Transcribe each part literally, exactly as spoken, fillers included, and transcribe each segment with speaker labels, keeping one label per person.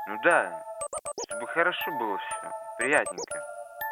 Speaker 1: Ну да, чтобы хорошо было все, приятненько.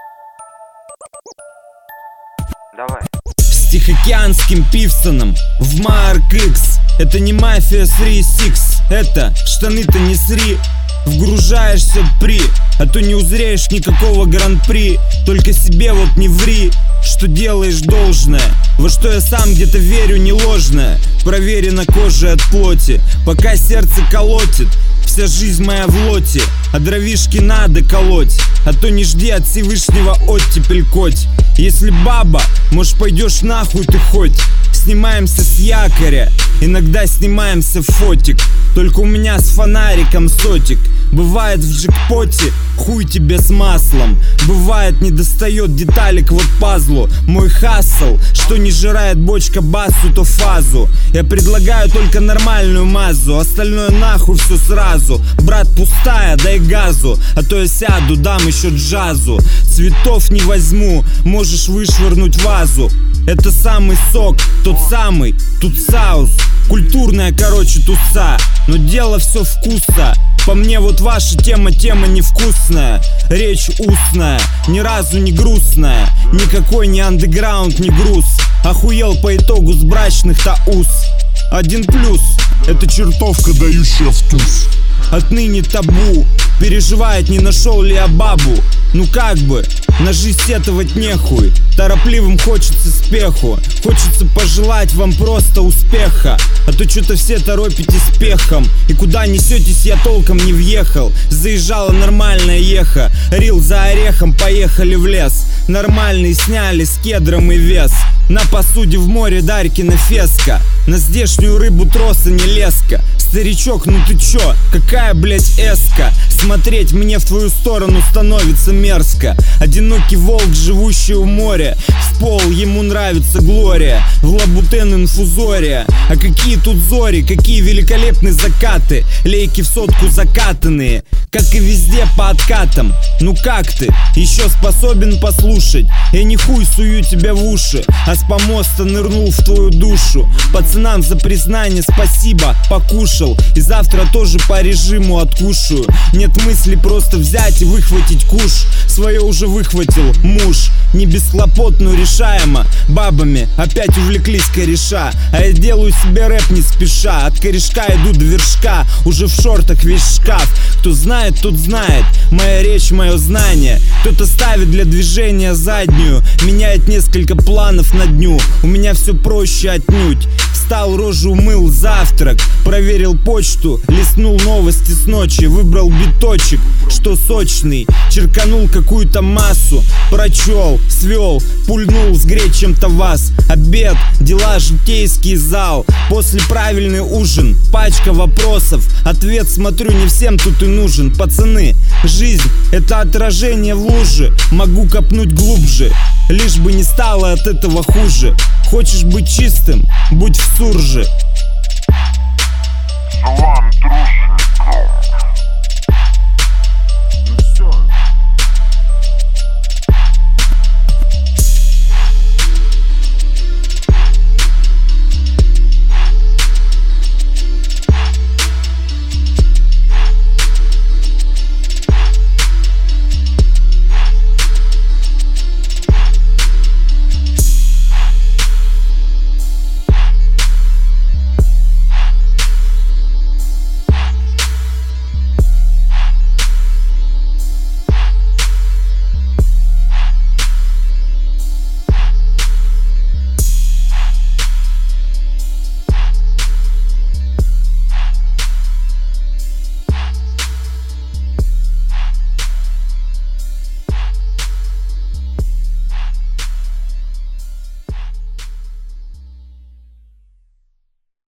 Speaker 1: Давай.
Speaker 2: С Тихоокеанским Пивсоном в Марк Икс. Это не мафия три сикс, это штаны-то не сри. Вгружаешься при, а то не узреешь никакого гран-при. Только себе вот не ври, что делаешь должное. Во что я сам где-то верю, не ложное. Проверено кожей от плоти, пока сердце колотит. Вся жизнь моя в лоте, а дровишки надо колоть. А то не жди от Всевышнего оттепель коть. Если баба, может пойдешь нахуй ты хоть. Снимаемся с якоря, иногда снимаемся в фотик. Только у меня с фонариком сотик. Бывает в джекпоте хуй тебе с маслом. Бывает не достает деталик вот пазлу. Мой хассл, что не жирает бочка басу, то фазу. Я предлагаю только нормальную мазу, остальное нахуй все сразу. Брат, пустая, дай газу, а то я сяду, дам еще джазу. Цветов не возьму, можешь вышвырнуть вазу. Это самый сок, тот самый, тут саус. Культурная, короче, туса, но дело все вкуса. По мне вот ваша тема, тема невкусная. Речь устная, ни разу не грустная. Никакой не андеграунд, не груз. Охуел по итогу с брачных-то уз. Один плюс, это чертовка, дающая в туз. Отныне табу, переживает, не нашел ли я бабу. Ну как бы, на жизнь сетовать нехуй. Торопливым хочется спеху. Хочется пожелать вам просто успеха. А то что-то все торопитесь пехом. И куда несетесь, я толком не въехал. Заезжала нормальная еха. Рил за орехом, поехали в лес. Нормальный сняли с кедром и вес. На посуде в море Дарькина феска. На здешнюю рыбу троса не леска. Старичок, ну ты чё? Какая, блять, эска? Смотреть мне в твою сторону становится мерзко. Одинокий волк, живущий у моря. В пол ему нравится Глория. В лабутен инфузория. А какие тут зори, какие великолепные закаты. Лейки в сотку закатанные, как и везде по откатам. Ну как ты? Еще способен послушать? Я не хуй сую тебя в уши, а с помоста нырнул в твою душу. Пацанам за признание спасибо, покушал. И завтра тоже по режиму откушаю. Нет мысли просто взять и выхватить куш. Свое уже выхватил муж. Не без хлопот, но решаемо. Бабами опять увлеклись кореша. А я делаю себе рэп не спеша. От корешка иду до вершка. Уже в шортах весь шкаф. Кто знает, тот знает. Моя речь, мое знание. Кто-то ставит для движения заднюю. Меняет несколько планов на дню. У меня все проще отнюдь. Встал, рожу умыл, завтрак. Проверил почту, листнул новости с ночи. Выбрал биточек, что сочный. Черканул какую-то массу. Прочел, свел, пульнул сгреть чем-то вас. Обед, дела, житейский зал. После правильный ужин, пачка вопросов. Ответ, смотрю, не всем тут и нужен. Пацаны, жизнь это отражение в луже. Могу копнуть глубже, лишь бы не стало от этого хуже. Хочешь быть чистым, будь в сурже.
Speaker 3: Салам, друже.